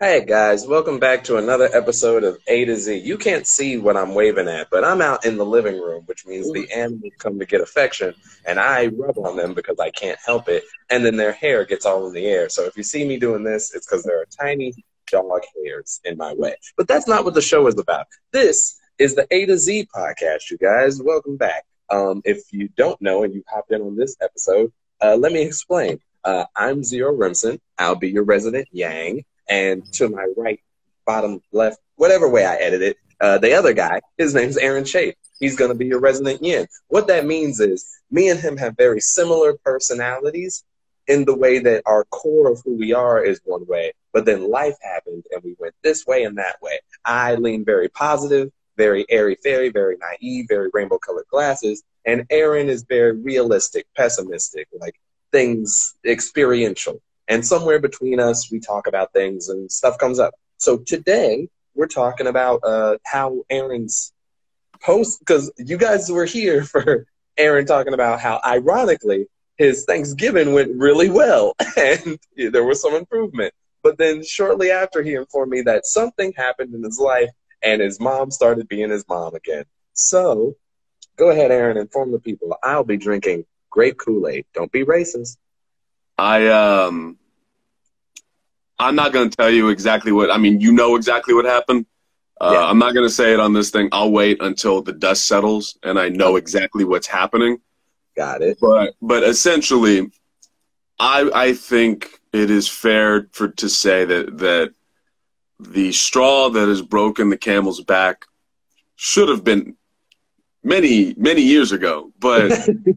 Hey guys, welcome back to another episode of A to Z. You can't see what I'm waving at, but I'm out in the living room, which means the animals come to get affection, and I rub on them because I can't help it, and then their hair gets all in the air. So if you see me doing this, it's because there are tiny dog hairs in my way. But that's not what the show is about. This is the A to Z podcast, you guys. Welcome back. If you don't know and you hopped in on this episode, let me explain. I'm Zero Rimson. I'll be your resident Yang. And to my right, bottom, left, whatever way I edit it, the other guy, his name's Aaron Chape. He's going to be your resident yin. What that means is me and him have very similar personalities in the way that our core of who we are is one way, but then life happened and we went this way and that way. I lean very positive, very airy-fairy, very naive, very rainbow-colored glasses, and Aaron is very realistic, pessimistic, like things experiential. And somewhere between us, we talk about things and stuff comes up. So today, we're talking about how Aaron's post, because you guys were here for Aaron talking about how, ironically, his Thanksgiving went really well and there was some improvement. But then shortly after, he informed me that something happened in his life and his mom started being his mom again. So go ahead, Aaron, inform the people. I'll be drinking grape Kool-Aid. Don't be racist. I'm not going to tell you exactly what, you know exactly what happened. Yeah. I'm not going to say it on this thing. I'll wait until the dust settles and I know exactly what's happening. Got it. But essentially, I think it is fair to say that the straw that has broken the camel's back should have been many, many years ago. But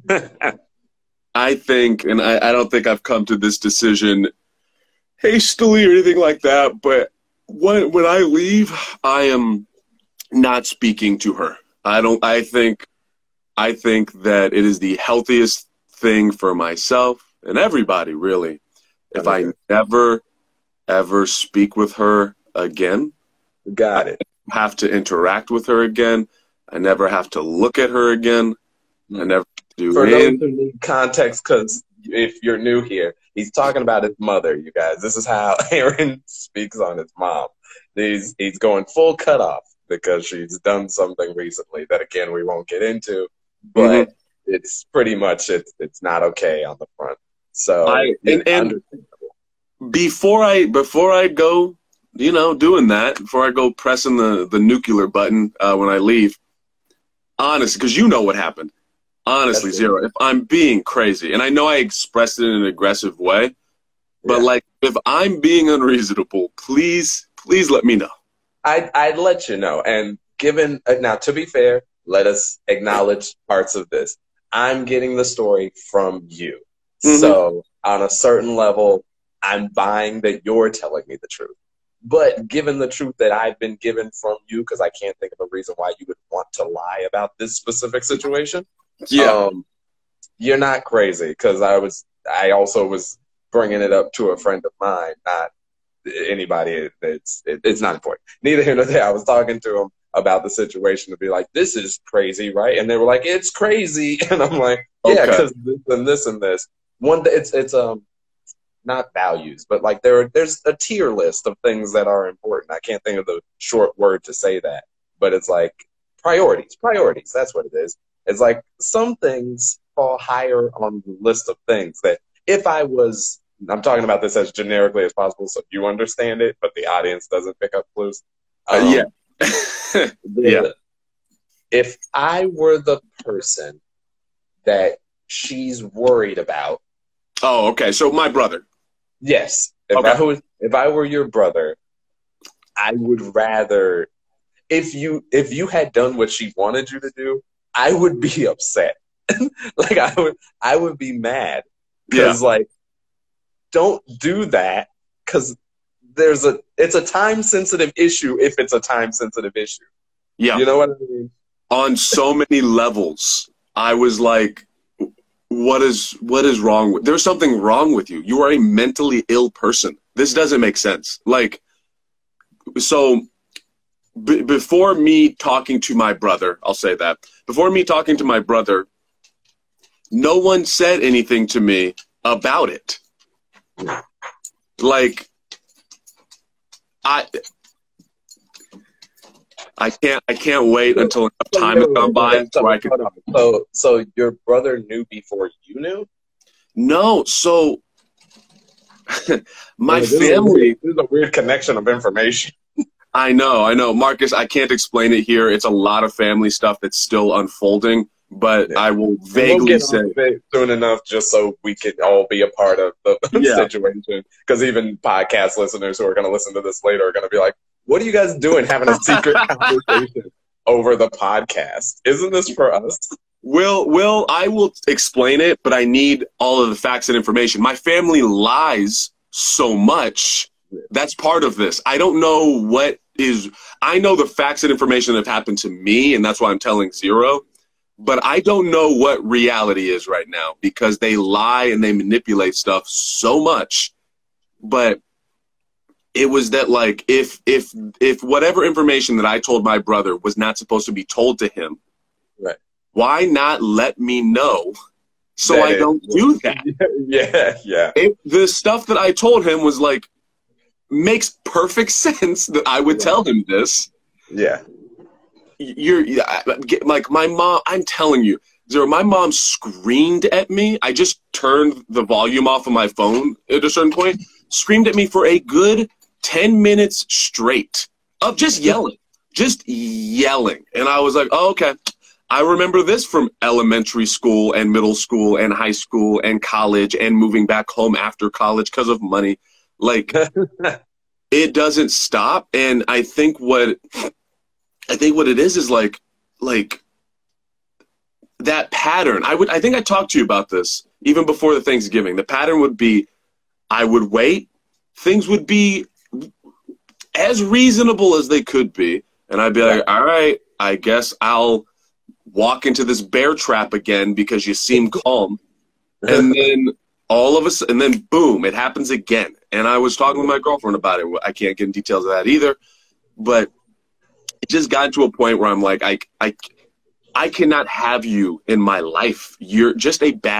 I think, and I don't think I've come to this decision hastily or anything like that, but when I leave, I am not speaking to her. I think that it is the healthiest thing for myself and everybody, really, if I never ever speak with her again. Got it. I have to interact with her again. I never have to look at her again. I never do. For those who need context, because if you're new here, he's talking about his mother, you guys. This is how Aaron speaks on his mom. He's going full cutoff because she's done something recently that, again, we won't get into, but it's pretty much, it's not okay on the front. So, and before I go, doing that, before I go pressing the nuclear button when I leave, honestly, because you know what happened. Honestly, Zero, if I'm being crazy, and I know I expressed it in an aggressive way, but if I'm being unreasonable, please let me know. I'd let you know. And given, now to be fair, let us acknowledge parts of this. I'm getting the story from you. So on a certain level, I'm buying that you're telling me the truth. But given the truth that I've been given from you, because I can't think of a reason why you would want to lie about this specific situation. Yeah. You're not crazy, because I also was bringing it up to a friend of mine, not anybody. It's not important. Neither here nor there. I was talking to him about the situation to be like, this is crazy, right? And they were like, it's crazy. And I'm like, yeah, because this and this. It's not values, but like there's a tier list of things that are important. I can't think of the short word to say that, but it's like priorities. That's what it is. It's like some things fall higher on the list of things that if I'm talking about this as generically as possible so you understand it, but the audience doesn't pick up clues. Yeah. If I were the person that she's worried about. Oh, okay. So my brother. Yes. If I were your brother, I would rather, if you had done what she wanted you to do, I would be upset. Like I would be mad because don't do that, because it's a time sensitive issue if it's a time sensitive issue. Yeah. You know what I mean? On so many levels, I was like, what is wrong with, there's something wrong with you. You are a mentally ill person. This doesn't make sense. Like, so before me talking to my brother, I'll say that, before me talking to my brother, no one said anything to me about it. Like, I can't wait until enough time has gone by where I can. So your brother knew before you knew? No, so my family. This is a weird connection of information. I know, Marcus. I can't explain it here. It's a lot of family stuff that's still unfolding, but I will vaguely say soon enough, just so we can all be a part of the situation. Because even podcast listeners who are going to listen to this later are going to be like, "What are you guys doing, having a secret conversation over the podcast? Isn't this for us?" Will, I will explain it, but I need all of the facts and information. My family lies so much. That's part of this. I don't know what is. I know the facts and information that have happened to me, and that's why I'm telling Zero. But I don't know what reality is right now because they lie and they manipulate stuff so much. But it was that, like, if whatever information that I told my brother was not supposed to be told to him, right? Why not let me know so I don't do that? Yeah. The stuff that I told him was like, makes perfect sense that I would tell him this. Yeah. You're like my mom. I'm telling you, Zero, my mom screamed at me. I just turned the volume off of my phone at a certain point, screamed at me for a good 10 minutes straight of just yelling. And I was like, oh, okay. I remember this from elementary school and middle school and high school and college and moving back home after college because of money. Like, it doesn't stop. And I think what it is like that pattern. I think I talked to you about this even before the Thanksgiving. The pattern would be, I would wait. Things would be as reasonable as they could be. And I'd be like, all right, I guess I'll walk into this bear trap again because you seem calm. And then and then boom, it happens again. And I was talking with my girlfriend about it. I can't get in details of that either, but it just got to a point where I'm like, I cannot have you in my life. You're just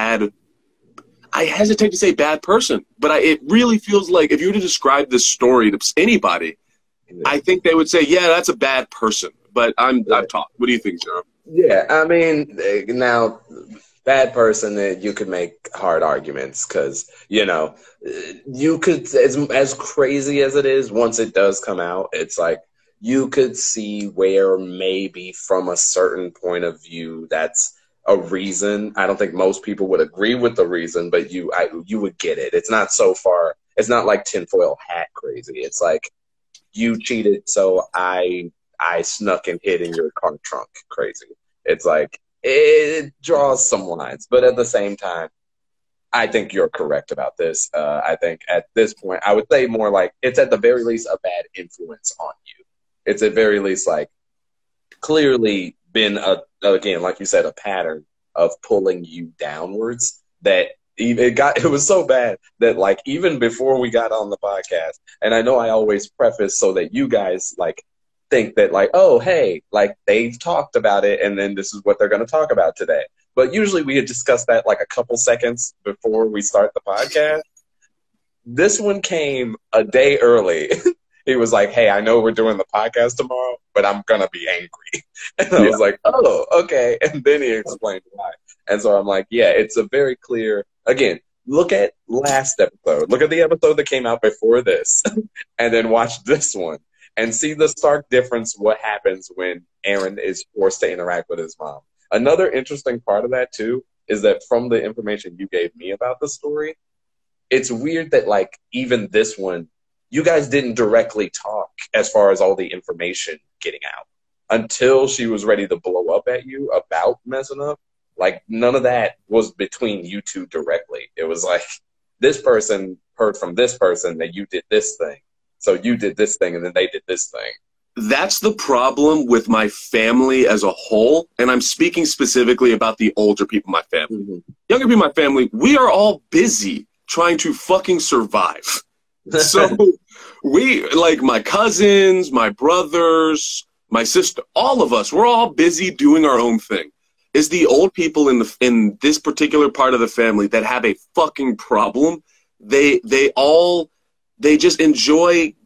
I hesitate to say bad person, but it really feels like if you were to describe this story to anybody, I think they would say, yeah, that's a bad person. But I've talked. What do you think, Zero? Yeah, I mean, now, bad person, you could make hard arguments because, you could, as crazy as it is, once it does come out, it's like you could see where maybe from a certain point of view that's a reason. I don't think most people would agree with the reason, but you would get it. It's not so far. It's not like tinfoil hat crazy. It's like you cheated, so I snuck and hid in your car trunk crazy. It's like it draws some lines, but at the same time, I think you're correct about this. I think at this point, I would say more like it's at the very least a bad influence on you. It's at very least like clearly been again, like you said, a pattern of pulling you downwards that it was so bad that like even before we got on the podcast, and I know I always preface so that you guys like think that like, oh, hey, like they've talked about it and then this is what they're going to talk about today. But usually we had discussed that like a couple seconds before we start the podcast. This one came a day early. He was like, hey, I know we're doing the podcast tomorrow, but I'm going to be angry. And I was like, oh, okay. And then he explained why. And so I'm like, yeah, it's a very clear, again, look at last episode. Look at the episode that came out before this and then watch this one. And see the stark difference what happens when Aaron is forced to interact with his mom. Another interesting part of that, too, is that from the information you gave me about the story, it's weird that, like, even this one, you guys didn't directly talk as far as all the information getting out. Until she was ready to blow up at you about messing up, like, none of that was between you two directly. It was like, this person heard from this person that you did this thing. So you did this thing, and then they did this thing. That's the problem with my family as a whole, and I'm speaking specifically about the older people in my family. Mm-hmm. Younger people in my family, we are all busy trying to fucking survive. So we, like my cousins, my brothers, my sister, all of us, we're all busy doing our own thing. It's the old people in this particular part of the family that have a fucking problem. They just enjoy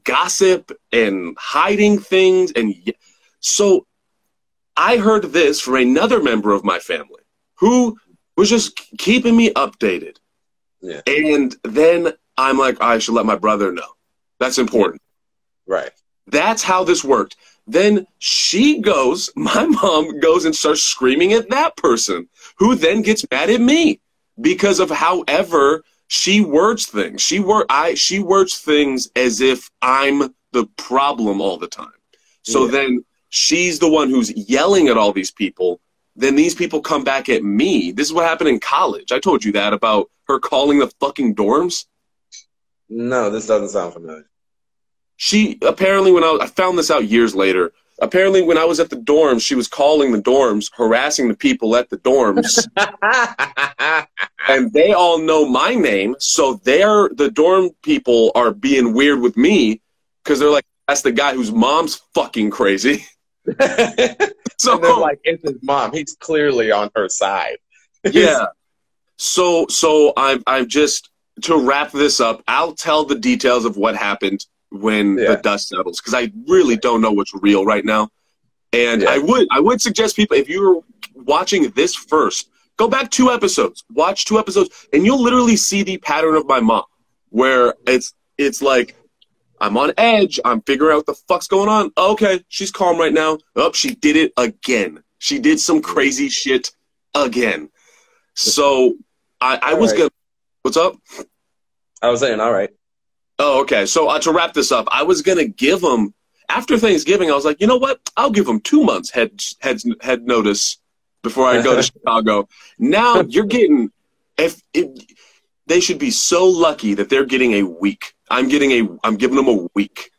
gossip and hiding things. And so I heard this from another member of my family who was just keeping me updated. Yeah. And then I'm like, I should let my brother know. That's important. Right. That's how this worked. Then my mom goes and starts screaming at that person, who then gets mad at me because of however she words things. She words things as if I'm the problem all the time. So then she's the one who's yelling at all these people. Then these people come back at me. This is what happened in college. I told you that about her calling the fucking dorms. No, this doesn't sound familiar. She apparently, I found this out years later, apparently when I was at the dorms, she was calling the dorms, harassing the people at the dorms. And they all know my name, so the dorm people are being weird with me because they're like, that's the guy whose mom's fucking crazy. So and they're like, it's his mom. He's clearly on her side. Yeah. So I've just, to wrap this up, I'll tell the details of what happened when the dust settles, because I really don't know what's real right now. And I would suggest people, if you're watching this first, go back 2 episodes, watch 2 episodes, and you'll literally see the pattern of my mom, where it's like, I'm on edge, I'm figuring out what the fuck's going on. Okay, she's calm right now. Oh, she did it again. She did some crazy shit again. So I was gonna, what's up? I was saying, all right. Oh, okay. So to wrap this up, I was gonna give them, after Thanksgiving, I was like, you know what? I'll give them 2 months head notice before I go to Chicago. Now you're getting, they should be so lucky that they're getting a week. I'm giving them a week.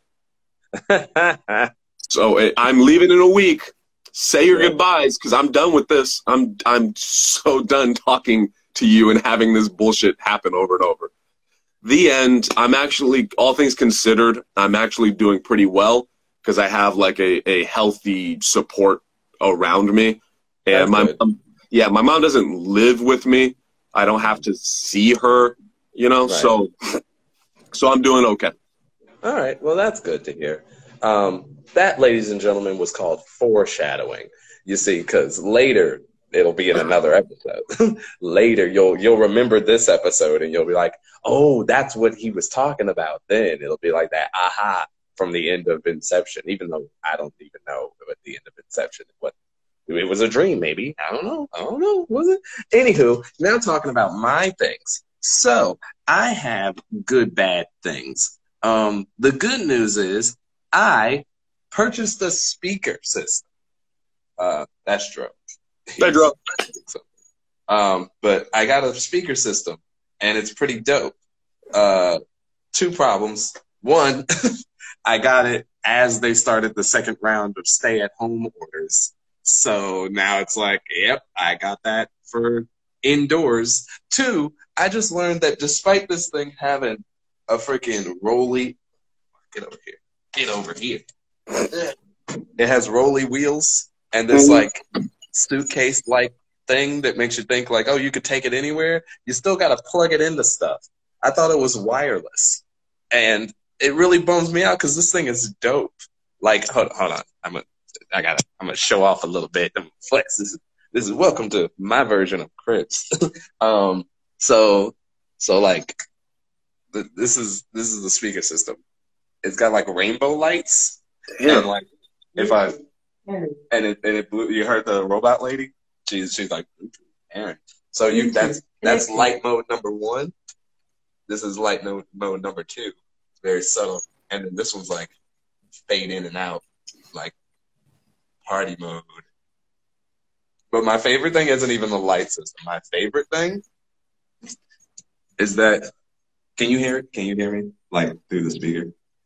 So I'm leaving in a week. Say your goodbyes, because I'm done with this. I'm so done talking to you and having this bullshit happen over and over. The end. I'm actually, all things considered, I'm actually doing pretty well because I have like a healthy support around me. And my mom doesn't live with me. I don't have to see her, right. So I'm doing okay. All right. Well, that's good to hear. That, ladies and gentlemen, was called foreshadowing. You see, because later it'll be in another episode. Later, you'll remember this episode and you'll be like, oh, that's what he was talking about then. It'll be like that aha from the end of Inception, even though I don't even know at the end of Inception what it was, a dream, maybe. I don't know. Was it? Anywho, now talking about my things. So I have good, bad things. The good news is I purchased a speaker system. That's true. But I got a speaker system, and it's pretty dope. 2 problems. One, I got it as they started the second round of stay-at-home orders. So now it's like, yep, I got that for indoors. 2, I just learned that despite this thing having a freaking rolly, get over here. It has rolly wheels and this like suitcase like thing that makes you think like, oh, you could take it anywhere. You still got to plug it into stuff. I thought it was wireless, and it really bums me out because this thing is dope. Like, hold on, I'm gonna show off a little bit. Flex. This is welcome to my version of Crips. So like, this is the speaker system. It's got like rainbow lights, and like it blew. You heard the robot lady? She's like, Aaron. So that's light mode number 1. This is light mode number 2. It's very subtle, and then this one's like fade in and out, like party mode. But my favorite thing isn't even the light system. My favorite thing is that, can you hear it? Can you hear me? Like through the speaker?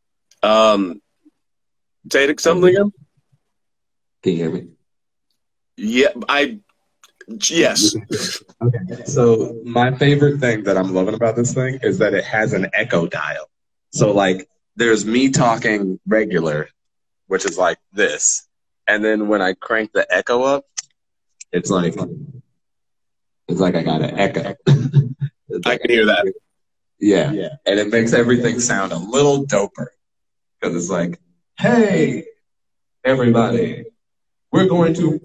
Say it something again? Can you hear me? Yeah, yes. Okay. So my favorite thing that I'm loving about this thing is that it has an echo dial. So like there's me talking regular, which is like this. And then when I crank the echo up, it's like I got an echo. I can hear that. Yeah. And it makes everything sound a little doper. Because it's like, hey, everybody, we're going to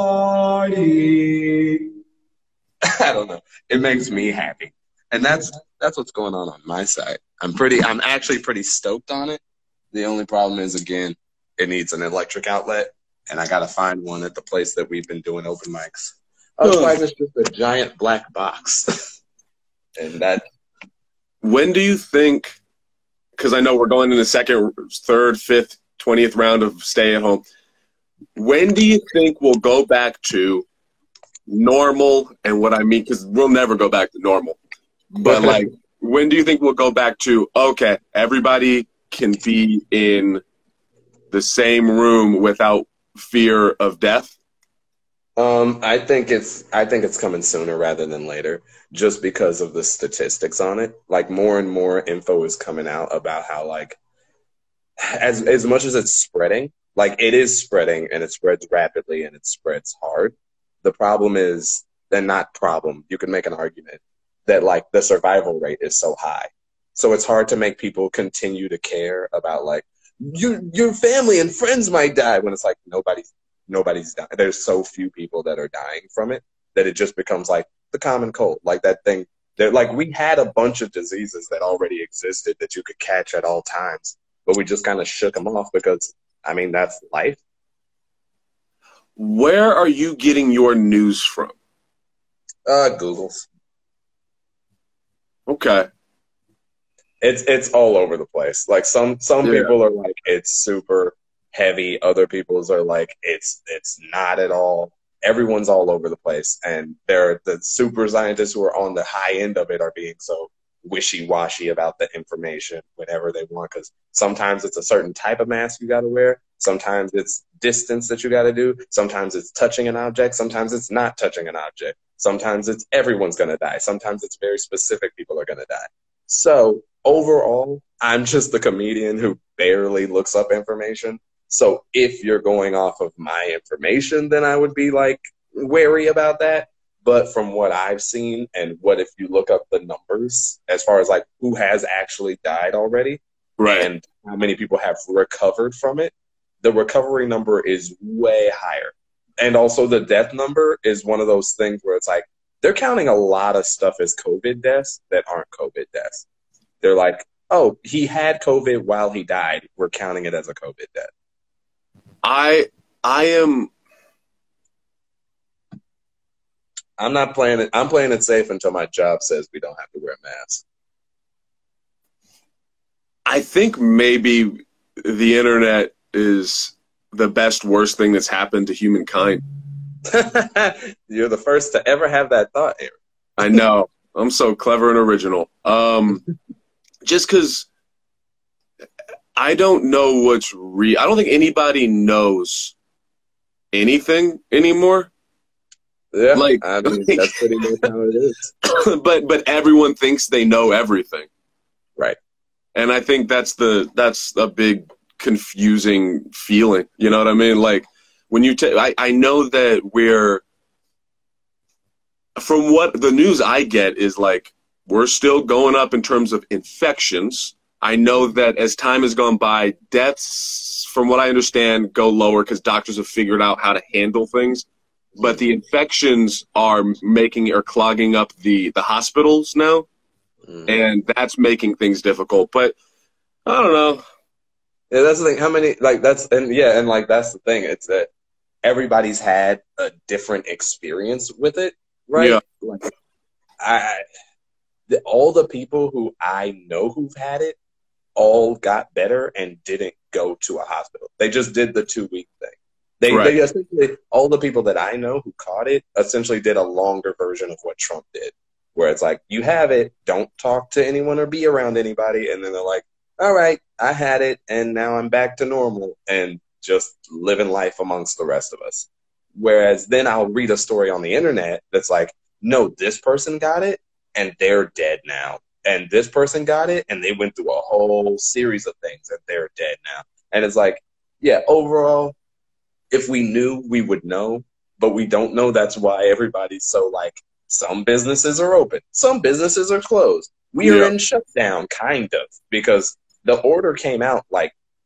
party. I don't know. It makes me happy. And that's what's going on my side. I'm actually pretty stoked on it. The only problem is, again, it needs an electric outlet, and I got to find one at the place that we've been doing open mics. Otherwise, it's just a giant black box. And that. When do you think, because I know we're going in the second, third, fifth, 20th round of stay at home, when do you think we'll go back to normal? And what I mean, because we'll never go back to normal. But, like, when do you think we'll go back to, okay, everybody can be in the same room without fear of death? I think it's coming sooner rather than later, just because of the statistics on it. Like, more and more info is coming out about how, like, as much as it's spreading, like, it is spreading, and it spreads rapidly and it spreads hard. The problem is, you can make an argument that, like, the survival rate is so high. So it's hard to make people continue to care about, like, your family and friends might die, when it's like nobody's dying. There's so few people that are dying from it that it just becomes like the common cold, like that thing. Like, we had a bunch of diseases that already existed that you could catch at all times, but we just kind of shook them off because, I mean, that's life. Where are you getting your news from? Google's. Okay. It's all over the place. Like, some people are like, it's super heavy. Other people's are like, it's not at all. Everyone's all over the place. And the super scientists who are on the high end of it are being so wishy-washy about the information whenever they want. Because sometimes it's a certain type of mask you got to wear. Sometimes it's distance that you got to do. Sometimes it's touching an object. Sometimes it's not touching an object. Sometimes it's everyone's going to die. Sometimes it's very specific people are going to die. So overall, I'm just the comedian who barely looks up information. So if you're going off of my information, then I would be, like, wary about that. But from what I've seen, and what if you look up the numbers as far as, like, who has actually died already, right, and how many people have recovered from it, the recovery number is way higher. And also the death number is one of those things where it's like, they're counting a lot of stuff as COVID deaths that aren't COVID deaths. They're like, oh, he had COVID while he died. We're counting it as a COVID death. I'm not playing it. I'm playing it safe until my job says we don't have to wear masks. I think maybe the internet is the worst thing that's happened to humankind. You're the first to ever have that thought, Aaron. I know. I'm so clever and original. Just because I don't know what's real. I don't think anybody knows anything anymore. Yeah, like, I mean, that's pretty much how it is. But everyone thinks they know everything, right? And I think that's a big confusing feeling. You know what I mean? Like, when you I know that from what the news I get is, like, we're still going up in terms of infections. I know that as time has gone by, deaths, from what I understand, go lower because doctors have figured out how to handle things. But the infections are clogging up the hospitals now, and that's making things difficult. But I don't know. Yeah, that's the thing. How many, like, that's the thing. It's that everybody's had a different experience with it, right? Yeah. Like, all the people who I know who've had it all got better and didn't go to a hospital. They just did the 2-week thing. They essentially, all the people that I know who caught it essentially did a longer version of what Trump did, where it's like, you have it, don't talk to anyone or be around anybody, and then they're like, all right, I had it, and now I'm back to normal, and just living life amongst the rest of us. Whereas then I'll read a story on the internet that's like, no, this person got it, and they're dead now. And this person got it, and they went through a whole series of things, and they're dead now. And it's like, yeah, overall, if we knew, we would know, but we don't know. That's why everybody's so, like, some businesses are open, some businesses are closed. We are in shutdown, kind of, because the order came out, like,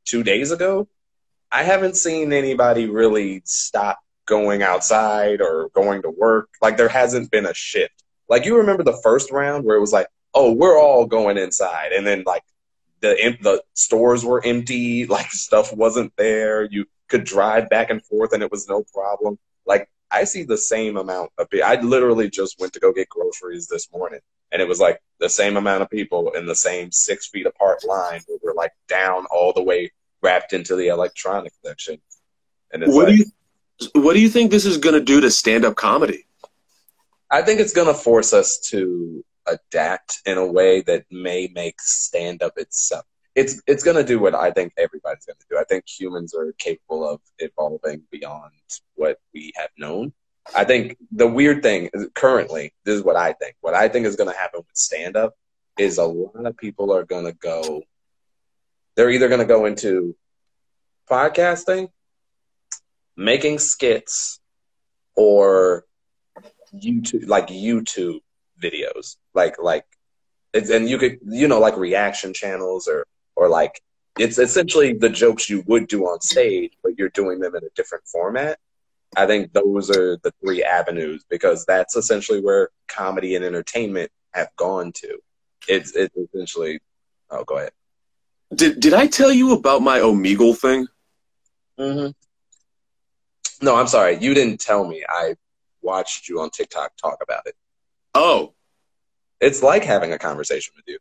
2 days ago, I haven't seen anybody really stop going outside or going to work. Like there hasn't been a shift. Like you remember the first round where it was like, oh, we're all going inside, and then like the stores were empty, like stuff wasn't there. You could drive back and forth, and it was no problem. Like I see the same amount of people. I literally just went to go get groceries this morning, and it was like the same amount of people in the same 6 feet apart line. We were like down all the way wrapped into the electronic section. And it's what do you think this is going to do to stand-up comedy? I think it's going to force us to adapt in a way that may make stand-up itself. It's going to do what I think everybody's going to do. I think humans are capable of evolving beyond what we have known. I think the weird thing is currently, this is what I think. What I think is going to happen with stand-up is a lot of people are going to go, they're either going to go into podcasting, making skits, or YouTube videos, like it's, and you could, like reaction channels or like it's essentially the jokes you would do on stage, but you're doing them in a different format. I think those are the three avenues, because that's essentially where comedy and entertainment have gone to. It's essentially. Oh, go ahead. Did I tell you about my Omegle thing? Mm-hmm. No, I'm sorry. You didn't tell me. I watched you on TikTok talk about it. Oh. It's like having a conversation with you.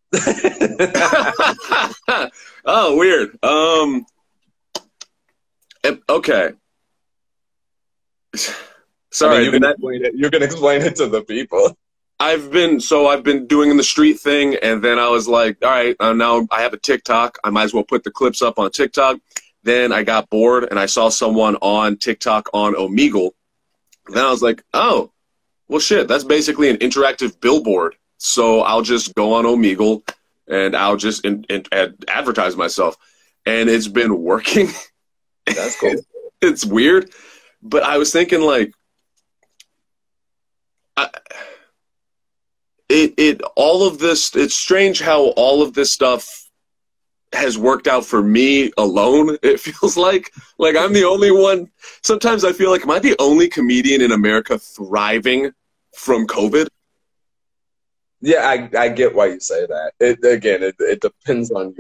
Oh, weird. Okay. Sorry. I mean, you're gonna explain it to the people. I've been doing the street thing, and then I was like, all right, now I have a TikTok. I might as well put the clips up on TikTok. Then I got bored, and I saw someone on TikTok on Omegle. Then I was like, oh, well, shit, that's basically an interactive billboard. So I'll just go on Omegle, and I'll just advertise myself. And it's been working. That's cool. It's weird. But I was thinking, like, all of this, it's strange how all of this stuff has worked out for me alone, it feels like. Like, I'm the only one. Sometimes I feel like, am I the only comedian in America thriving from COVID? Yeah, I get why you say that. It depends on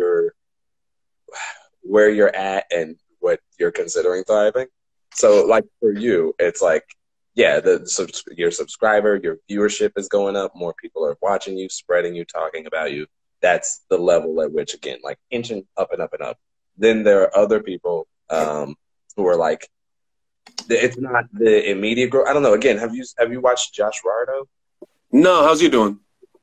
where you're at and what you're considering thriving. So, like, for you, it's like, yeah, your subscriber, your viewership is going up. More people are watching you, spreading you, talking about you. That's the level at which, again, like, inching up and up and up. Then there are other people who are like, it's not the immediate growth. I don't know. Again, have you watched Josh Rardo? No, how's he doing?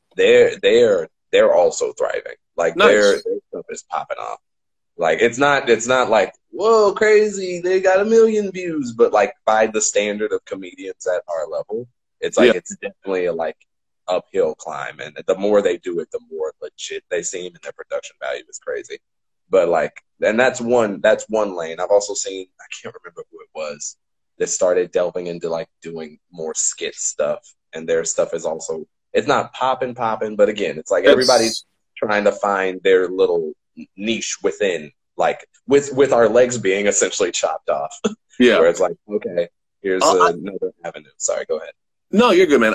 They're also thriving. Like, nice. their stuff is popping off. Like, it's not like, whoa, crazy, they got 1 million views, but like by the standard of comedians at our level, it's like, it's definitely a like uphill climb, and the more they do it, the more legit they seem, and their production value is crazy. But like, and that's one lane. I've also seen, I can't remember who it was that started delving into like doing more skit stuff, and their stuff is also, it's not popping, but again, it's like everybody's trying to find their little niche within, like with our legs being essentially chopped off. Yeah. Where it's like, okay, here's another avenue. Sorry, go ahead. No, you're good, man.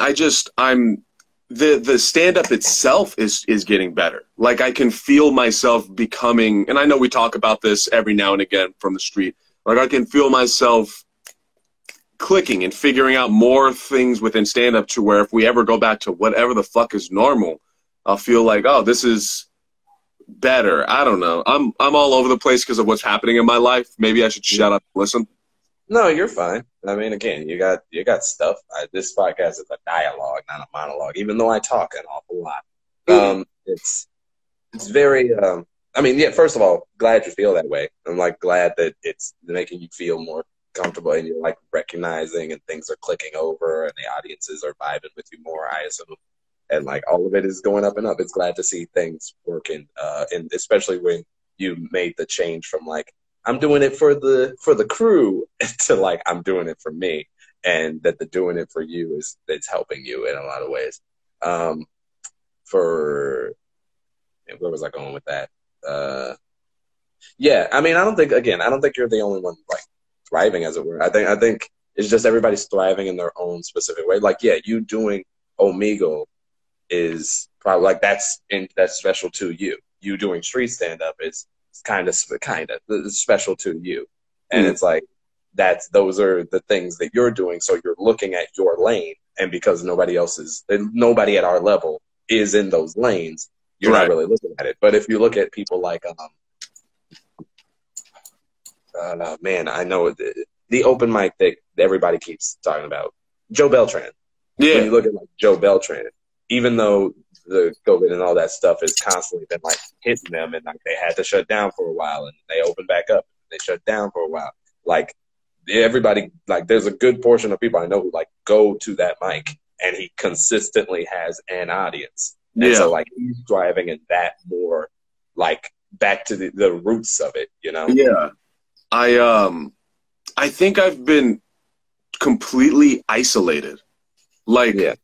The stand-up itself is getting better. Like, I can feel myself becoming, and I know we talk about this every now and again from the street, like I can feel myself clicking and figuring out more things within stand-up to where if we ever go back to whatever the fuck is normal, I'll feel like, oh, this is better. I don't know. I'm all over the place because of what's happening in my life. Maybe I should shut up and listen. No, you're fine. I mean, again, you got stuff. This podcast is a dialogue, not a monologue, even though I talk an awful lot. It's very, I mean, yeah, first of all, glad you feel that way. I'm like glad that it's making you feel more comfortable and you're like recognizing and things are clicking over and the audiences are vibing with you more, I assume. And like all of it is going up and up. It's glad to see things working, and especially when you made the change from like, I'm doing it for the crew to like, I'm doing it for me, and that the doing it for you it's helping you in a lot of ways. Where was I going with that? Yeah, I mean, I don't think you're the only one like thriving, as it were. I think it's just everybody's thriving in their own specific way. Like, yeah, you doing Omegle is probably like that's special to you. You doing street stand up is kind of special to you, and Mm. it's like those are the things that you're doing. So you're looking at your lane, and because nobody at our level is in those lanes, you're not Right. really looking at it. But if you look at people like man, I know the open mic that everybody keeps talking about, Joe Beltran. When Yeah. you look at like Joe Beltran, even though the COVID and all that stuff has constantly been like hitting them, and like they had to shut down for a while, and they opened back up, and they shut down for a while. Like everybody, like there's a good portion of people I know who like go to that mic, and he consistently has an audience, and Yeah. so like he's driving in that more like back to the roots of it, you know? Yeah. I think I've been completely isolated. Like, Yeah.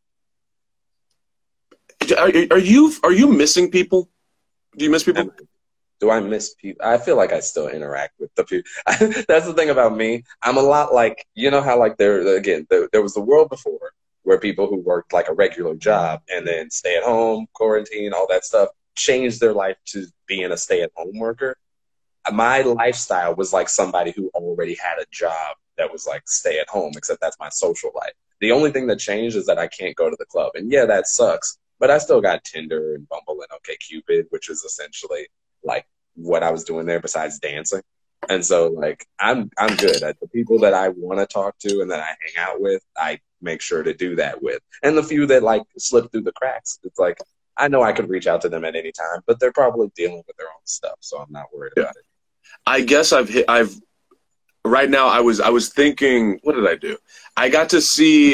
are you missing people? Do you miss people? And do I miss people? I feel like I still interact with the people. That's the thing about me. I'm a lot like, you know how like there was the world before where people who worked like a regular job and then stay at home, quarantine, all that stuff, changed their life to being a stay at home worker. My lifestyle was like somebody who already had a job that was like stay at home, except that's my social life. The only thing that changed is that I can't go to the club. And yeah, that sucks. But I still got Tinder and Bumble and OkCupid, which is essentially like what I was doing there besides dancing. And so like I'm good at the people that I want to talk to and that I hang out with. I make sure to do that with. And the few that like slip through the cracks, it's like I know I could reach out to them at any time, but they're probably dealing with their own stuff, so I'm not worried about it. I guess right now I was thinking, what did I do? I got to see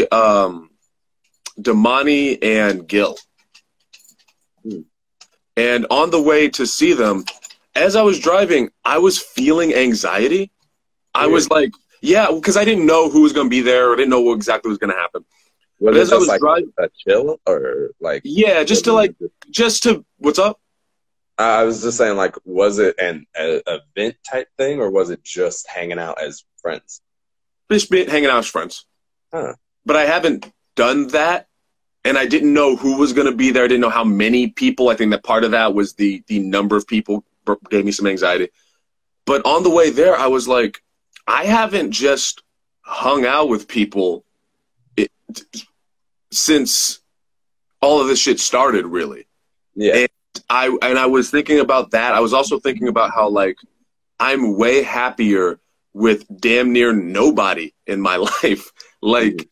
Damani and Gil. And on the way to see them, as I was driving, I was feeling anxiety. I was like, yeah, because I didn't know who was going to be there. I didn't know what exactly was going to happen. Was But it as I just was like driving, a chill or like? yeah, just to, what's up? I was just saying, like, was it an event type thing, or was it just hanging out as friends? Just hanging out as friends. Huh. But I haven't done that, and I didn't know who was going to be there. I didn't know how many people. I think that part of that was the number of people gave me some anxiety. But on the way there, I was like, I haven't just hung out with people since all of this shit started, really. Yeah. And I was thinking about that. I was also thinking about how like I'm way happier with damn near nobody in my life. Like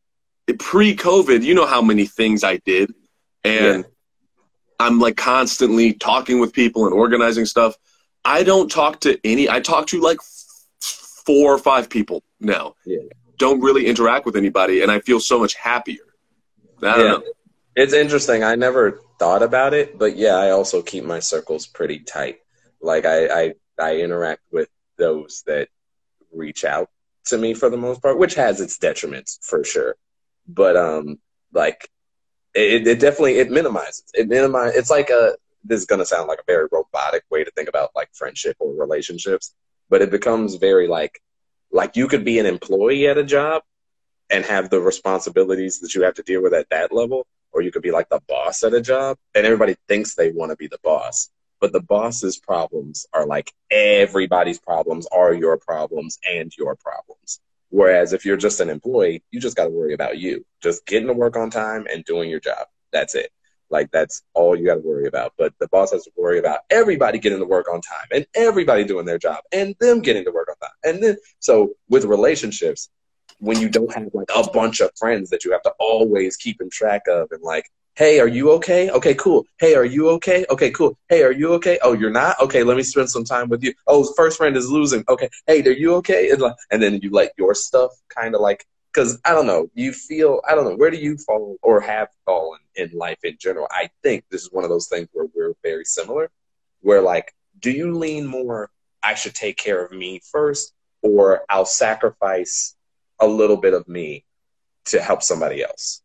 pre-COVID, you know how many things I did, and I'm like constantly talking with people and organizing stuff. I don't talk to I talk to like 4 or 5 people now. Yeah. Don't really interact with anybody, and I feel so much happier. I don't know. It's interesting. I never thought about it, but yeah, I also keep my circles pretty tight. Like I interact with those that reach out to me for the most part, which has its detriments for sure. But like it definitely minimizes. It's like this is gonna sound like a very robotic way to think about like friendship or relationships, but it becomes very like you could be an employee at a job and have the responsibilities that you have to deal with at that level, or you could be like the boss at a job, and everybody thinks they want to be the boss. But the boss's problems are like everybody's problems are your problems and your problems. Whereas if you're just an employee, you just got to worry about you. Just getting to work on time and doing your job. That's it. Like, that's all you got to worry about. But the boss has to worry about everybody getting to work on time and everybody doing their job and them getting to work on time. And then, so with relationships, when you don't have like a bunch of friends that you have to always keep in track of and like, hey, are you okay? Okay, cool. Hey, are you okay? Okay, cool. Hey, are you okay? Oh, you're not? Okay, let me spend some time with you. Oh, first friend is losing. Okay, hey, are you okay? And then you let your stuff kind of like, because I don't know, I don't know, where do you fall or have fallen in life in general? I think this is one of those things where we're very similar, where like, do you lean more, I should take care of me first, or I'll sacrifice a little bit of me to help somebody else?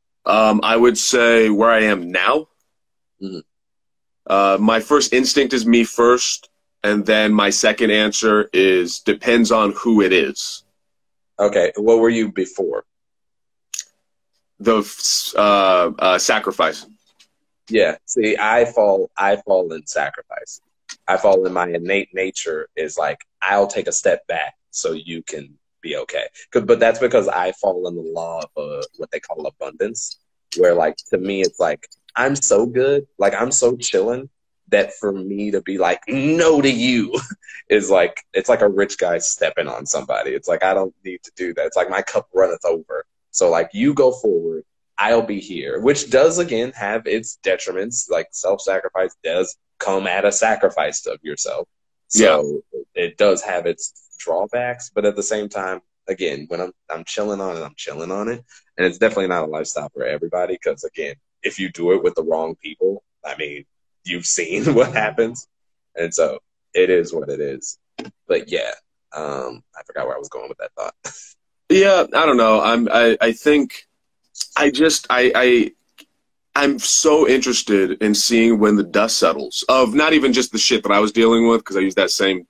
I would say where I am now. Mm-hmm. My first instinct is me first, And then my second answer is depends on who it is. Okay, what were you before? The sacrifice. Yeah. See, I fall in sacrifice. I fall in my innate nature is like I'll take a step back so you can be okay. But that's because I fall in the law of what they call abundance, where like to me it's like I'm so good, like I'm so chilling that for me to be like no to you is like it's like a rich guy stepping on somebody. It's like I don't need to do that. It's like my cup runneth over. So like you go forward, I'll be here, which does again have its detriments. Like self-sacrifice does come at a sacrifice of yourself. So it does have its drawbacks, but at the same time, again, when I'm chilling on it, I'm chilling on it. And it's definitely not a lifestyle for everybody because again, if you do it with the wrong people, I mean, you've seen what happens. And so it is what it is. But yeah, I forgot where I was going with that thought. Yeah, I don't know. I think I'm so interested in seeing when the dust settles of not even just the shit that I was dealing with because I use that same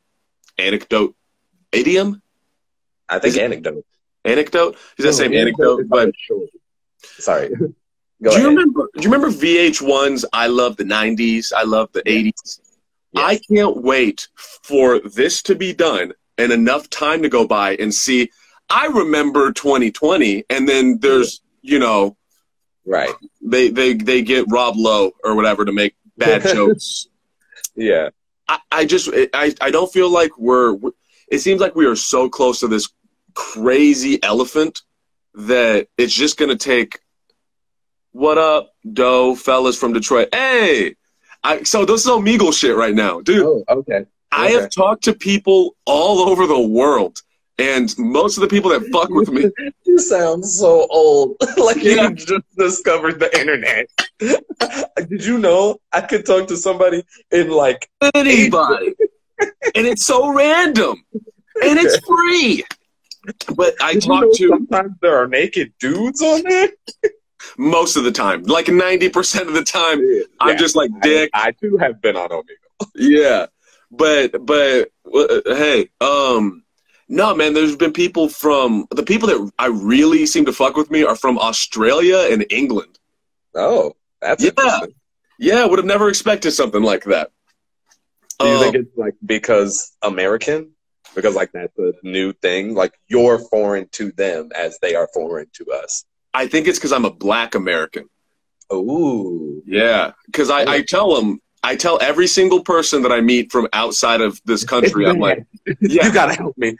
idiom. I think anecdote. Anecdote? Is that same anecdote? But sorry. Do you remember VH1's I Love the 90s, I Love the 80s? Yes. I can't wait for this to be done and enough time to go by and see. I remember 2020, and then there's, right. They get Rob Lowe or whatever to make bad jokes. Yeah. I don't feel like it seems like we are so close to this crazy elephant that it's just going to take, what up, doe fellas from Detroit? Hey! So this is Omegle shit right now, dude. Oh, okay. I have talked to people all over the world. And most of the people that fuck with me... You sound so old. Like you just discovered the internet. Did you know I could talk to somebody in like... Anybody. And it's so random. And it's free. But I talk to... Sometimes there are naked dudes on there? Most of the time. Like 90% of the time, I'm just like, dick. I too have been on Omegle. Yeah. But hey, no, man, there's been people the people that I really seem to fuck with me are from Australia and England. Oh, that's interesting. Yeah, would have never expected something like that. Do you think it's like because American? Because like that's a new thing? Like you're foreign to them as they are foreign to us? I think it's because I'm a black American. Ooh. Yeah, because I tell every single person that I meet from outside of this country, I'm like, you gotta help me.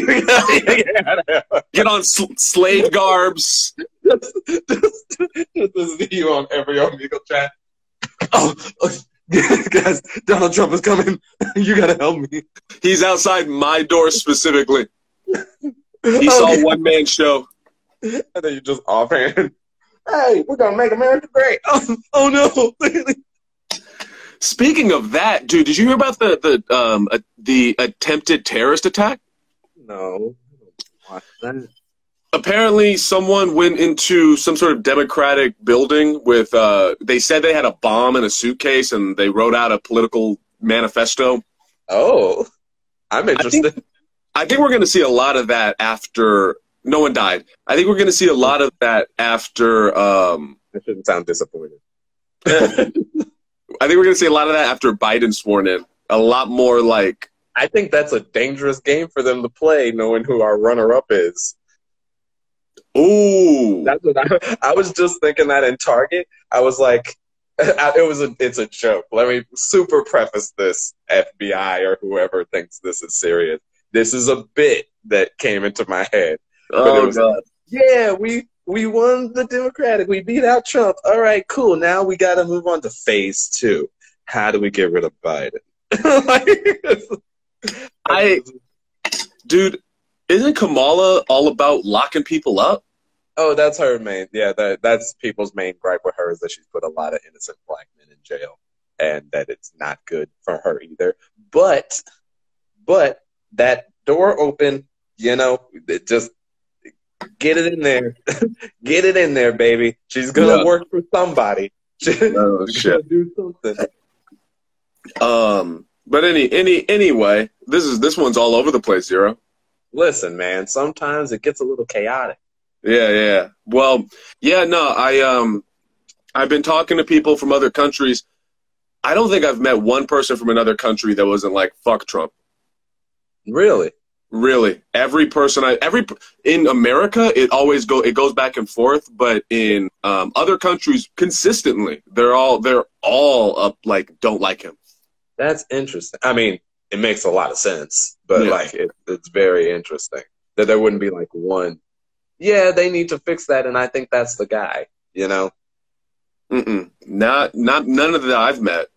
Get on slave garbs. Just see you on every Omegle chat. Oh, guys, Donald Trump is coming. You gotta help me. He's outside my door specifically. He saw one man show. And then you just offhand, hey, we're gonna make America great. Oh no. Speaking of that, dude, did you hear about the attempted terrorist attack? No. Watch that. Apparently, someone went into some sort of democratic building with. They said they had a bomb in a suitcase, and they wrote out a political manifesto. Oh, I'm interested. I think we're going to see a lot of that after. No one died. I think we're going to see a lot of that after. I shouldn't sound disappointed. I think we're going to see a lot of that after Biden's sworn in. A lot more like... I think that's a dangerous game for them to play, knowing who our runner-up is. Ooh. That's what I was just thinking that in Target. I was like, it's a joke. Let me super preface this, FBI or whoever thinks this is serious. This is a bit that came into my head. Oh, God. Yeah, we won the Democratic. We beat out Trump. All right, cool. Now we got to move on to phase 2. How do we get rid of Biden? Dude, isn't Kamala all about locking people up? Oh, that's her main. Yeah, that's people's main gripe with her is that she's put a lot of innocent black men in jail, and that it's not good for her either. But that door open, it just. Get it in there. Get it in there, baby. She's going to work for somebody. She's oh, shit. Do something. But anyway, this one's all over the place, Zero. Listen, man, sometimes it gets a little chaotic. Yeah. Well, yeah, no, I've been talking to people from other countries. I don't think I've met one person from another country that wasn't like, fuck Trump. Really? Really. Every person in America, it goes back and forth, but in other countries consistently, they're all up like don't like him. That's interesting. I mean, it makes a lot of sense, but it's very interesting that there wouldn't be like one. Yeah, they need to fix that, and I think that's the guy. You know. Not none of that I've met,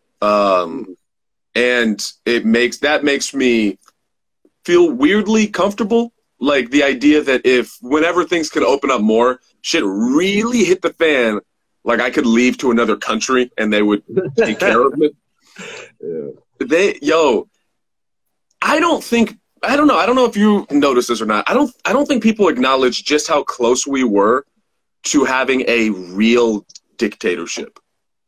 and it makes me feel weirdly comfortable. Like the idea that whenever things could open up more, shit really hit the fan, like I could leave to another country and they would take care of it. Yeah. I don't know if you noticed this or not. I don't think people acknowledge just how close we were to having a real dictatorship.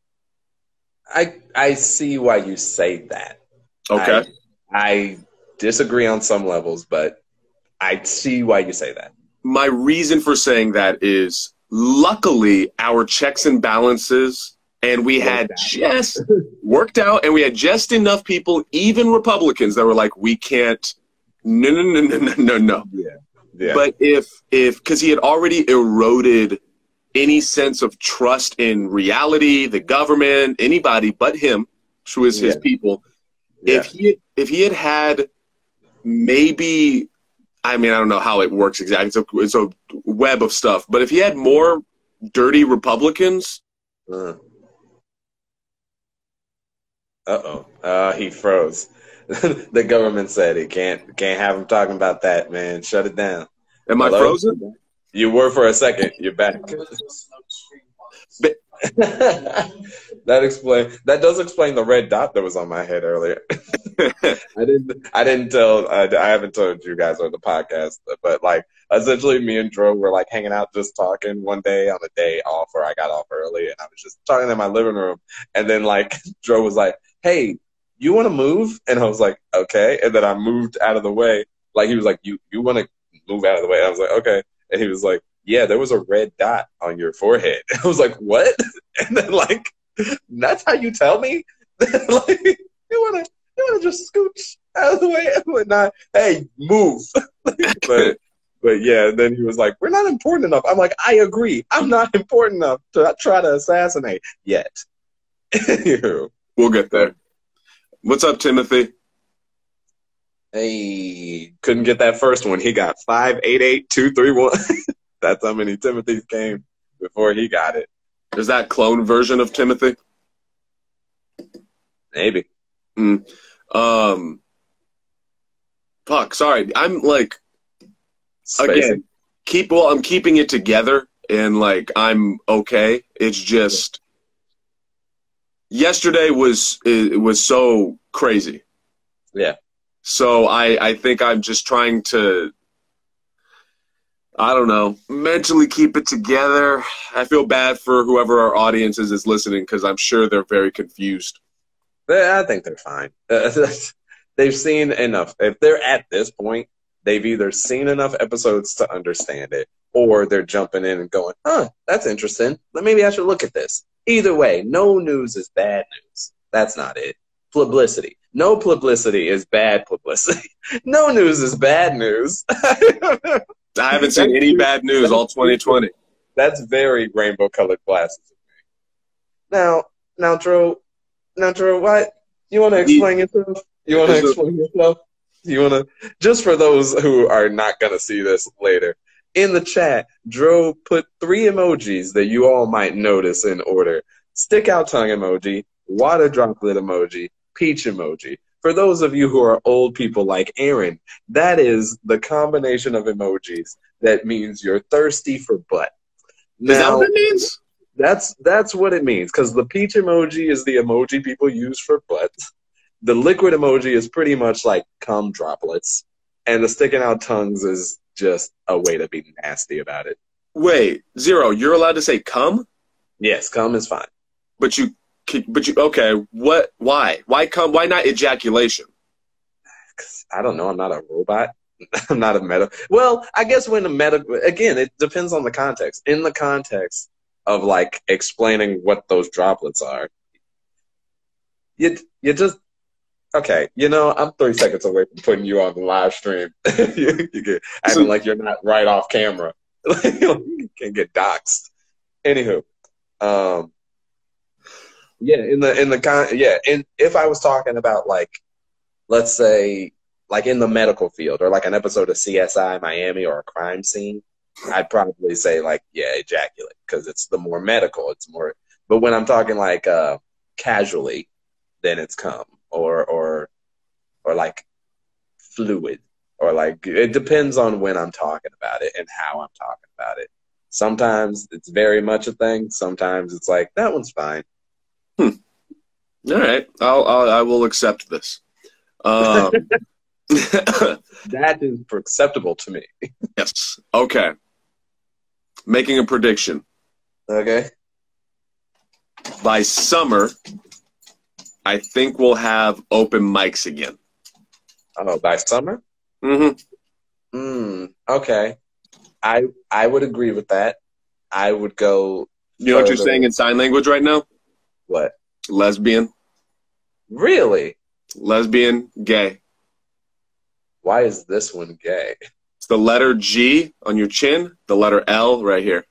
I see why you say that. Okay. I disagree on some levels, but I see why you say that. My reason for saying that is, luckily, our checks and balances, and we had just worked out, and we had just enough people, even Republicans, that were like, we can't, no. Yeah. But because he had already eroded any sense of trust in reality, the government, anybody but him, who is his people, if he had maybe, I mean, I don't know how it works exactly. It's a web of stuff. But if he had more dirty Republicans. He froze. The government said he can't have him talking about that, man. Shut it down. Am I frozen? You were for a second. You're back. That does explain the red dot that was on my head earlier. I haven't told you guys on the podcast, but like essentially me and Dro were like hanging out just talking one day on a day off, or I got off early and I was just talking in my living room, and then like Dro was like, hey, you want to move? And I was like, okay. And then I moved out of the way. Like he was like, you want to move out of the way? And I was like, okay. And he was like, yeah, there was a red dot on your forehead. I was like, what? And then like, that's how you tell me? Like, you wanna just scooch out of the way and whatnot? Hey, move. But yeah, then he was like, we're not important enough. I'm like, I agree. I'm not important enough to try to assassinate yet. We'll get there. What's up, Timothy? Hey, couldn't get that first one. He got 588231. That's how many Timothys came before he got it. Is that clone version of Timothy? Maybe. Fuck, sorry. I'm like, Spacing. again, I'm keeping it together and like I'm okay. It's just yesterday was so crazy. Yeah. So I think I'm just trying to, I don't know, mentally keep it together. I feel bad for whoever our audience is listening because I'm sure they're very confused. I think they're fine. They've seen enough. If they're at this point, they've either seen enough episodes to understand it, or they're jumping in and going, that's interesting. Maybe I should look at this. Either way, no news is bad news. That's not it. Publicity. No publicity is bad publicity. No news is bad news. I haven't seen any bad news all 2020. That's very rainbow-colored glasses. Now, Drew, what? You want to explain yourself? You want to, just for those who are not going to see this later, in the chat, Drew put 3 emojis that you all might notice in order. Stick out tongue emoji, water droplet emoji, peach emoji. For those of you who are old people like Aaron, that is the combination of emojis that means you're thirsty for butt. Now, is that what it means? That's what it means, because the peach emoji is the emoji people use for butt. The liquid emoji is pretty much like cum droplets, and the sticking out tongues is just a way to be nasty about it. Wait, Zero, you're allowed to say cum? Yes, cum is fine. But you But okay, what? Why? Why not ejaculation? I don't know. I'm not a robot. I'm not a medical. Well, I guess when a medical, again, it depends on the context. In the context of like explaining what those droplets are, you just okay. I'm 3 seconds away from putting you on the live stream. you get acting like you're not right off camera. You can get doxxed. Anywho, yeah, and if I was talking about like, let's say, like in the medical field or like an episode of CSI Miami or a crime scene, I'd probably say like, yeah, ejaculate because it's the more medical. It's more, but when I'm talking like casually, then it's cum or like fluid or like it depends on when I'm talking about it and how I'm talking about it. Sometimes it's very much a thing. Sometimes it's like that one's fine. All right, I will accept this. That is acceptable to me. Yes. Okay. Making a prediction. Okay. By summer, I think we'll have open mics again. Oh, by summer? Mm-hmm. Okay. I would agree with that. I would go. You know what you're saying in sign language right now? What? Lesbian. Really? Lesbian, gay. Why is this one gay? It's the letter G on your chin, the letter L right here.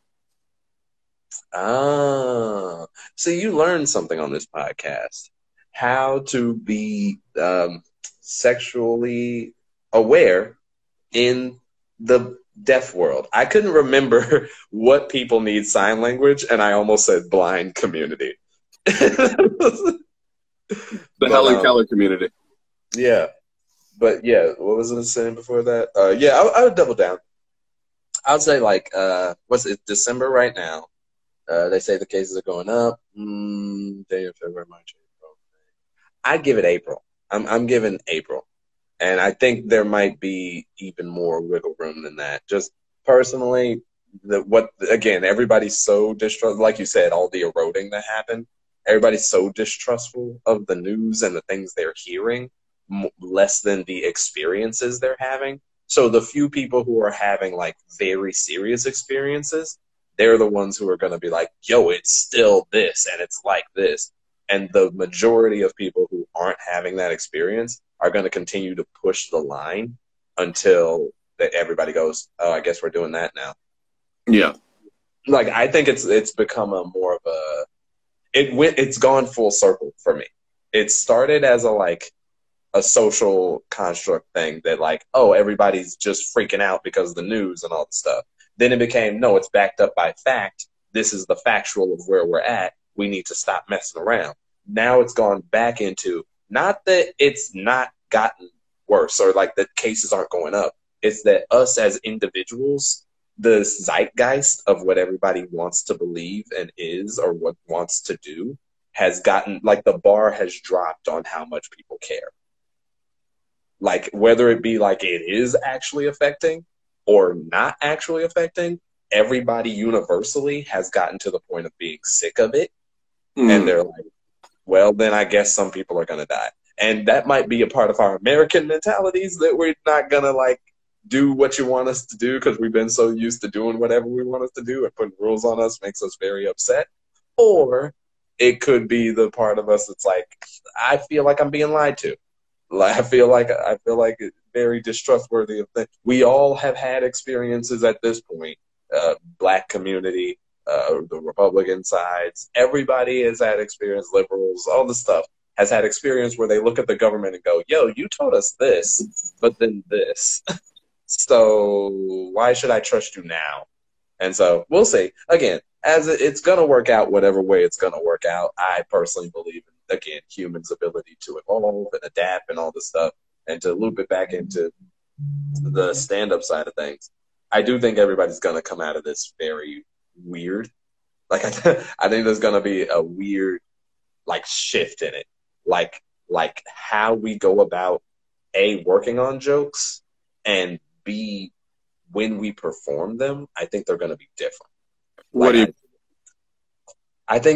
Ah, so you learned something on this podcast. How to be sexually aware in the deaf world. I couldn't remember what people need sign language, and I almost said blind community. The Helen Keller community. Yeah. But yeah, what was I saying before that? Yeah, I would double down. I would say like, what's it, December right now? They say the cases are going up. January, February, March, April. I'd give it April. I'm giving April. And I think there might be even more wiggle room than that. Just personally, again, everybody's so distrustful. Like you said, all the eroding that happened. Everybody's so distrustful of the news and the things they're hearing, less than the experiences they're having. So the few people who are having like very serious experiences, they're the ones who are going to be like, yo, it's still this and it's like this. And the majority of people who aren't having that experience are going to continue to push the line until everybody goes, oh, I guess we're doing that now. Yeah. Like, I think it's become a more of a, it's gone full circle for me. It started as a social construct thing that like, oh, everybody's just freaking out because of the news and all the stuff. Then it became, no, it's backed up by fact. This is the factual of where we're at. We need to stop messing around. Now it's gone back into, not that it's not gotten worse or like the cases aren't going up. It's that us as individuals, the zeitgeist of what everybody wants to believe and is or what wants to do has gotten, like the bar has dropped on how much people care. Like whether it be like it is actually affecting or not actually affecting, everybody universally has gotten to the point of being sick of it. And they're like, well, then I guess some people are going to die. And that might be a part of our American mentalities that we're not going to like do what you want us to do because we've been so used to doing whatever we want us to do and putting rules on us makes us very upset. Or it could be the part of us that's like, I feel like I'm being lied to. Like, I feel like it's very distrustworthy of things. We all have had experiences at this point. Black community, the Republican sides, everybody has had experience. Liberals, all the stuff has had experience where they look at the government and go, "Yo, you told us this, but then this. So why should I trust you now?" And so we'll see. Again, as it's gonna work out, whatever way it's gonna work out. I personally believe in, again, humans' ability to evolve and adapt and all this stuff. And to loop it back into the stand-up side of things, I do think everybody's going to come out of this very weird. Like, I think there's going to be a weird, like, shift in it. Like how we go about, A, working on jokes, and B, when we perform them, I think they're going to be different. What do you... I think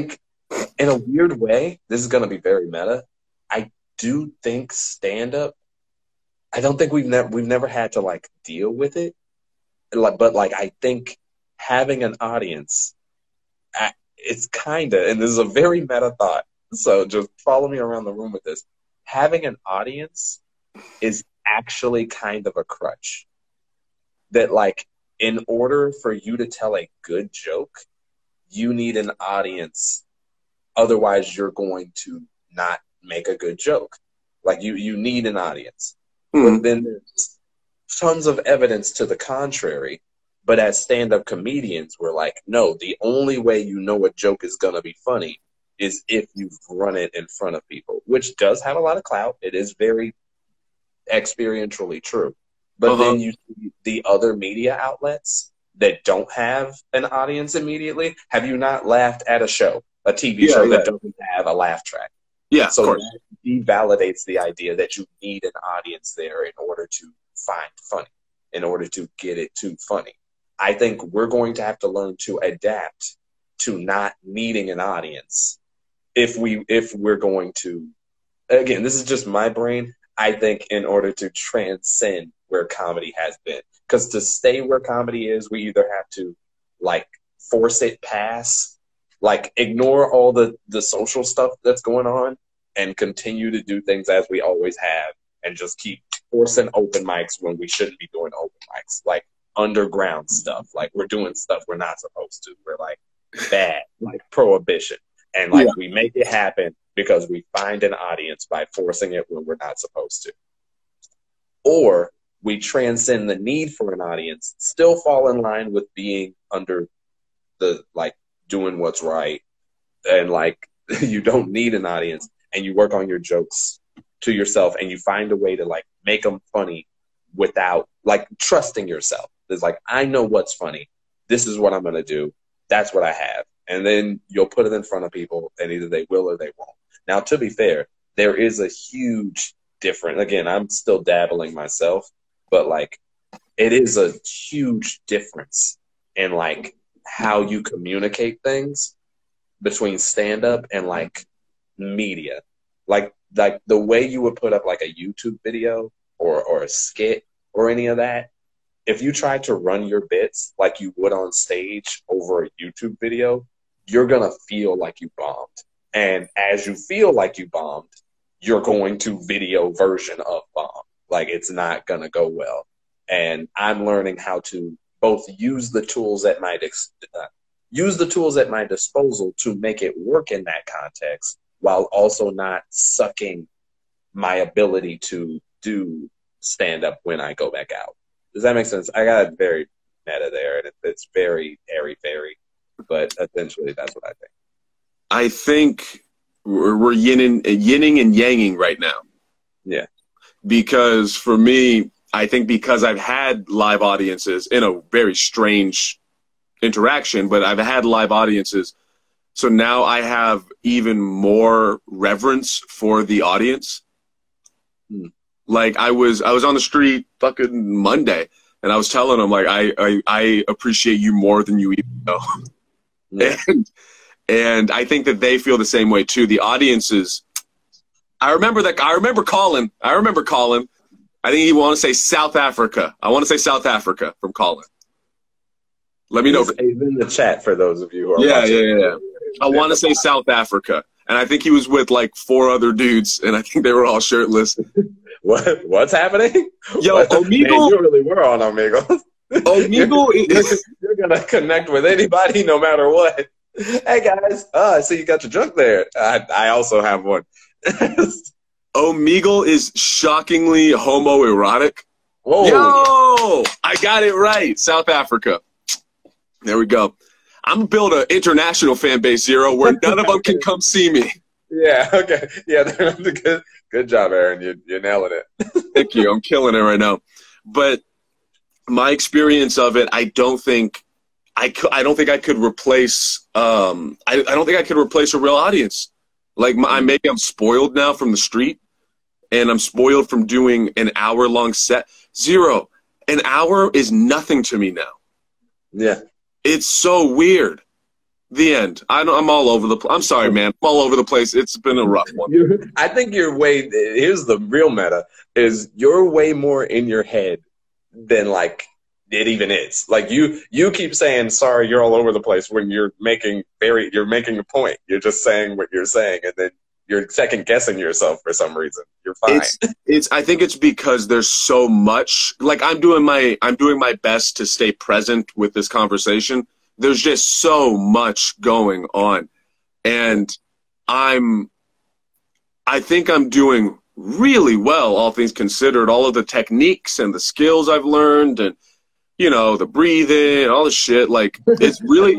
in a weird way, this is going to be very meta. I do think stand-up, I don't think we've never had to like deal with it. But like, I think having an audience, it's kind of, and this is a very meta thought, so just follow me around the room with this. Having an audience is actually kind of a crutch. That like, in order for you to tell a good joke, you need an audience. Otherwise, you're going to not make a good joke. Like you need an audience. But then there's tons of evidence to the contrary. But as stand-up comedians, we're like, no, the only way you know a joke is going to be funny is if you've run it in front of people, which does have a lot of clout. It is very experientially true. But then you see the other media outlets that don't have an audience immediately. Have you not laughed at a show, a TV show that doesn't have a laugh track? Yeah, so of course. That devalidates the idea that you need an audience there in order to find funny, in order to get it too funny. I think we're going to have to learn to adapt to not needing an audience if we're going to. Again, this is just my brain. I think in order to transcend where comedy has been, because to stay where comedy is, we either have to like force it past, like ignore all the social stuff that's going on and continue to do things as we always have and just keep forcing open mics when we shouldn't be doing open mics, like underground stuff. Like we're doing stuff we're not supposed to. We're like bad, like prohibition. And like we make it happen because we find an audience by forcing it when we're not supposed to. Or we transcend the need for an audience, still fall in line with being under the, like, doing what's right. And like, you don't need an audience and you work on your jokes to yourself and you find a way to like make them funny without like trusting yourself. It's like, I know what's funny. This is what I'm going to do. That's what I have. And then you'll put it in front of people and either they will or they won't. Now, to be fair, there is a huge difference. Again, I'm still dabbling myself, but like it is a huge difference in like how you communicate things between stand-up and like media. Like the way you would put up like a YouTube video or a skit or any of that, if you tried to run your bits like you would on stage over a YouTube video, you're going to feel like you bombed. And as you feel like you bombed, you're going to video version of bomb. Like it's not going to go well. And I'm learning how to both use the tools at my disposal to make it work in that context, while also not sucking my ability to do stand up when I go back out. Does that make sense? I got very meta there, and it's very airy-fairy, but essentially that's what I think. I think we're yinning and yanging right now. Yeah. Because for me, I think because I've had live audiences in a very strange interaction, but I've had live audiences, so now I have even more reverence for the audience. Like I was on the street fucking Monday, and I was telling them like I appreciate you more than you even know. Yeah. And I think that they feel the same way too. The audiences. I remember Colin. I think he want to say South Africa. I want to say South Africa from Colin. Let me know. He's in the chat for those of you who are watching. Yeah. I want to say South Africa. And I think he was with like 4 other dudes, and I think they were all shirtless. What's happening? Yo, Omegle. Man, you really were on Omegle. Omegle you're going to connect with anybody no matter what. Hey, guys. I see you got your junk there. I also have one. Omegle is shockingly homoerotic. Whoa. Yo! I got it right. South Africa. There we go. I'm going to build an international fan base, Zero, where none of them can come see me. Yeah, okay. Yeah, good job, Aaron. You're nailing it. Thank you. I'm killing it right now. But my experience of it, I don't think I could replace I don't think I could replace a real audience. Like maybe I'm spoiled now from the street, and I'm spoiled from doing an hour-long set. Zero, an hour is nothing to me now. Yeah. It's so weird. The end. I'm all over the place. I'm sorry, man. I'm all over the place. It's been a rough one. I think you're way. Here's the real meta: is you're way more in your head than like it even is. Like you keep saying sorry, you're all over the place when you're making a point. You're just saying what you're saying, and then you're second guessing yourself for some reason. You're fine. I think it's because there's so much. Like I'm doing my best to stay present with this conversation. There's just so much going on, and I think I'm doing really well, all things considered. All of the techniques and the skills I've learned, and the breathing, all the shit. Like it's really,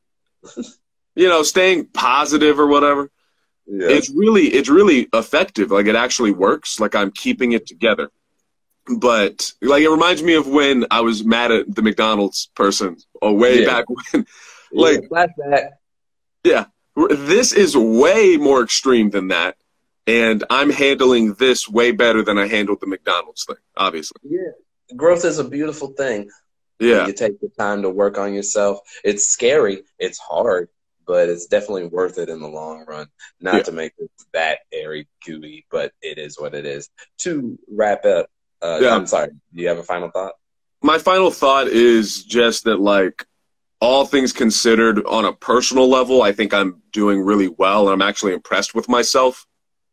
staying positive or whatever. Yeah. It's really effective. Like it actually works. Like I'm keeping it together. But like it reminds me of when I was mad at the McDonald's person way back when. Like flashback. Yeah. This is way more extreme than that. And I'm handling this way better than I handled the McDonald's thing, obviously. Yeah. Growth is a beautiful thing. Yeah. You take the time to work on yourself. It's scary. It's hard. But it's definitely worth it in the long run. Not to make it that airy gooey, but it is what it is. To wrap up, I'm sorry. Do you have a final thought? My final thought is just that, like, all things considered, on a personal level, I think I'm doing really well, and I'm actually impressed with myself.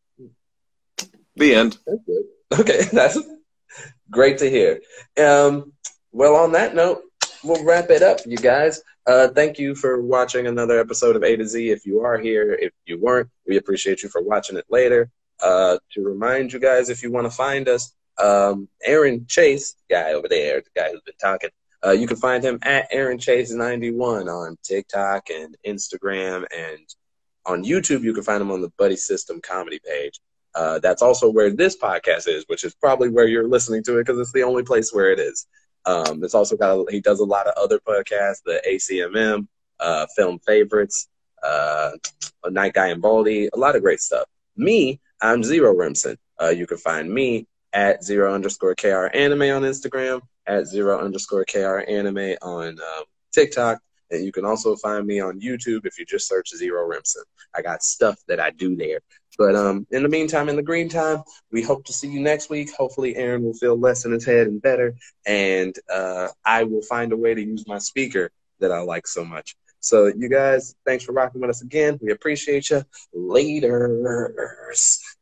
The end. That's good. Okay, that's great to hear. Well, on that note, we'll wrap it up, you guys. Thank you for watching another episode of A to Z. If you are here, if you weren't, we appreciate you for watching it later. To remind you guys, if you want to find us, Aaron Chase, guy over there, the guy who's been talking, you can find him at Aaron Chase 91 on TikTok and Instagram, and on YouTube you can find him on the Buddy System comedy page. That's also where this podcast is, which is probably where you're listening to it because it's the only place where it is. It's also he does a lot of other podcasts, the ACMM, Film Favorites, Night Guy and Baldy, a lot of great stuff. Me, I'm Zero Remsen. You can find me at 0_KR anime on Instagram, at 0_KR anime on TikTok. And you can also find me on YouTube if you just search Zero Remsen. I got stuff that I do there. But in the meantime, in the green time, we hope to see you next week. Hopefully Aaron will feel less in his head and better. And I will find a way to use my speaker that I like so much. So you guys, thanks for rocking with us again. We appreciate you. Laters.